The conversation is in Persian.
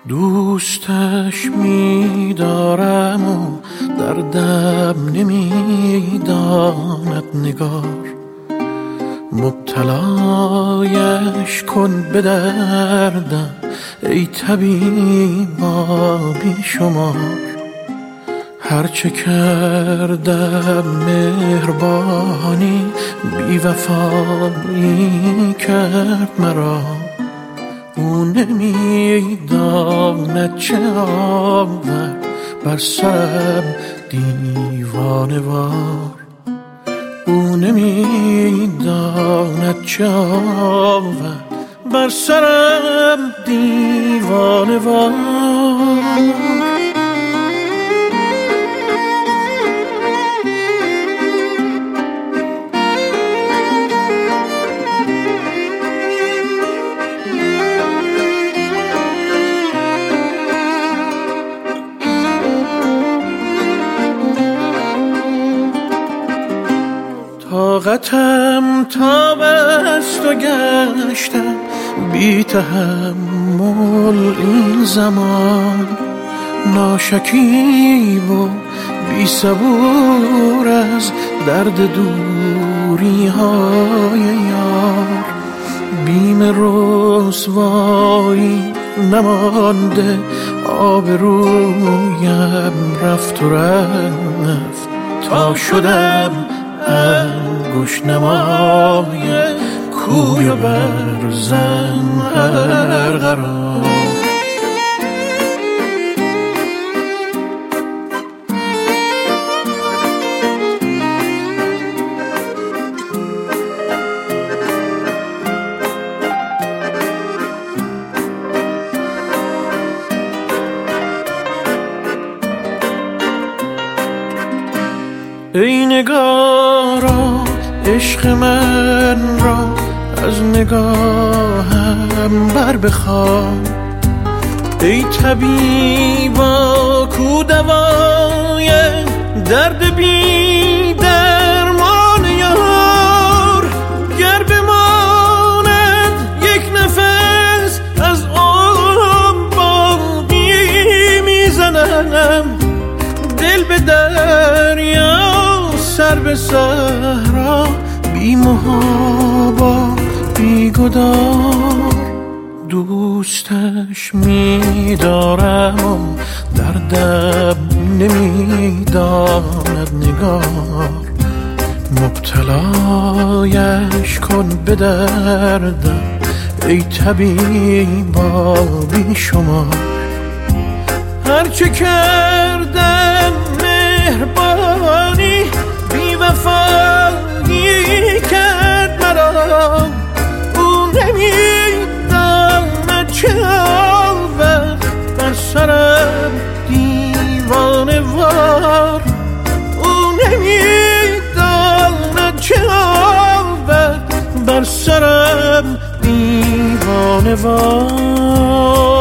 دوستش می‌دارم و دردم نمی‌داند نگار، مبتلایش کن به دردم ای طبیبا بی شمار. هرچه کردم مهربانی، بی وفایی کرد مرا. او نمی‌داند چه آورد بر سرم دیوانه وار. او نمی‌داند چه آورد بر سرم دیوانه وار. طاقتم تاب است و گشتم بی تحمل این زمان. ناشکیب و بی صبور از درد دوری های یار. بیم رسوایی نمانده، آبرویم رفت و رفت تا شدم انگشت نمای کوی و برزن هر قرار. ای نگارا عشق من را از نگاهم بر بخوان. ای طبیبا کو دوای درد بی درمان یار. گر بماند یک نفس از عمر باقی میزنم. دل به دریا سر به صحرا، بی محابا بی گدار. دوستش می‌دارم و دردم نمی‌داند نگار. مبتلایش کن به دردم ای طبیبا بی شمار. هرچه کردم مهربانی، بی وفایی کرد مرا. او نمی‌داند چه آورد بر سرم دیوانه وار. او نمی‌داند چه آورد بر سرم دیوانه وار.